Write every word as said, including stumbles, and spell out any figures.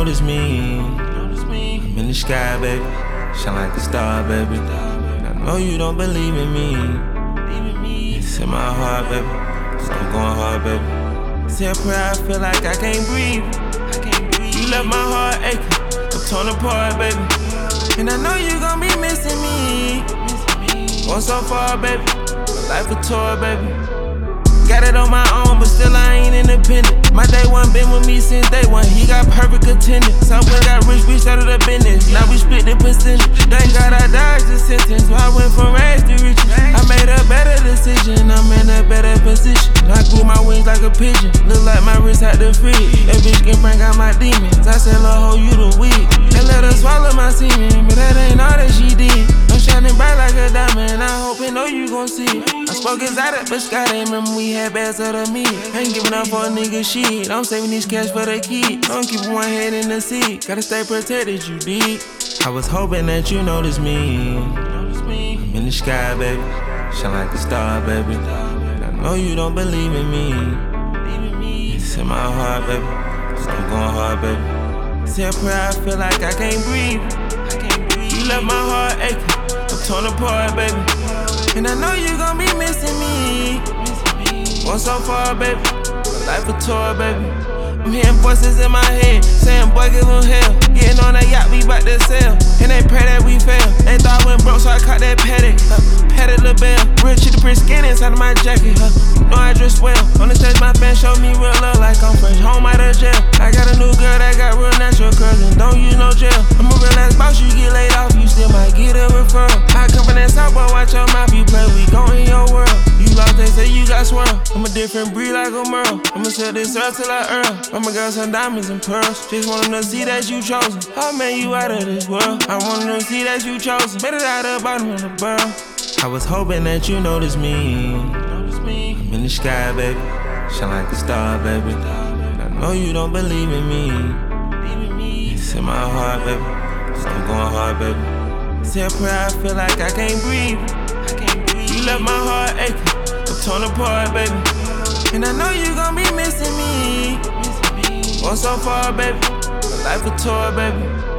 notice me. I'm in the sky, baby, shine like a star, baby. And I know you don't believe in me. It's in my heart, baby, so I'm going hard, baby. Say a prayer, I feel like I can't breathe. You left my heart aching, I'm torn apart, baby. And I know you gon' be missing me. Going so far, baby, my life a tour, baby. Got it on my own, but still I ain't independent. My day one been with me since day one. He got perfect attendance. Southwest got rich, we started a business. Now we split the percentage. Thank God I dodged the sentence. So I went from rags to riches. I made a better decision. I'm in a better position. I grew my wings like a pigeon. Look like my wrist had the fridge. That bitch can bring out my demons. I said, Lord, hold you the weed. And let her swallow my semen, but that ain't all that she did. I'm shining bright like a diamond. I hope and know you gon' see it. I spoke exotic, but Scott ain't remember we had bags of the meat. Ain't giving up for a nigga shit. I'm saving these cash for the kid. Don't keep one head in the seat. Gotta stay protected, you dig? I was hoping that you noticed me. I'm in the sky, baby, shine like a star, baby. And I know you don't believe in me. It's in my heart, baby, so I'm going hard, baby. Say a prayer, I feel like I can't breathe. You left my heart aching, I'm torn apart, baby. And I know you gon' be missing me. Going so far, baby, my life a tour, baby. I'm hearing voices in my head, saying, boy, give them hell. Getting on that yacht, we bout to sail. And they pray that we fail. They thought I went broke, so I caught that paddock. Uh, patted the bell. Real chicken print skin inside of my jacket. Uh, you know I dress well. On the stage, my fans show me real love like I'm fresh home out of jail. I got a new girl that got real natural curls and don't use no gel. I'm a real ass boss, you get laid off, you still might get a referral. I come from that south, boy, watch your mouth, you play, we gon' in your world. You lost, they say you got swirl. I'm a different breed like a Merle. I'ma sell this earth till I earn. I'ma got some diamonds and pearls. Just want them to see that you chosen. I made you out of this world. I want them to see that you chosen. Made it out of the bottom of the barrel. I was hoping that you noticed me. I'm in the sky, baby, shine like a star, baby. And I know you don't believe in me. It's in my heart, baby, so I'm going hard, baby. Say a prayer, I feel like I can't breathe. You left my heart aching, I'm torn apart, baby. And I know you gon' be missing me. Going so far, baby, my life a tour, baby.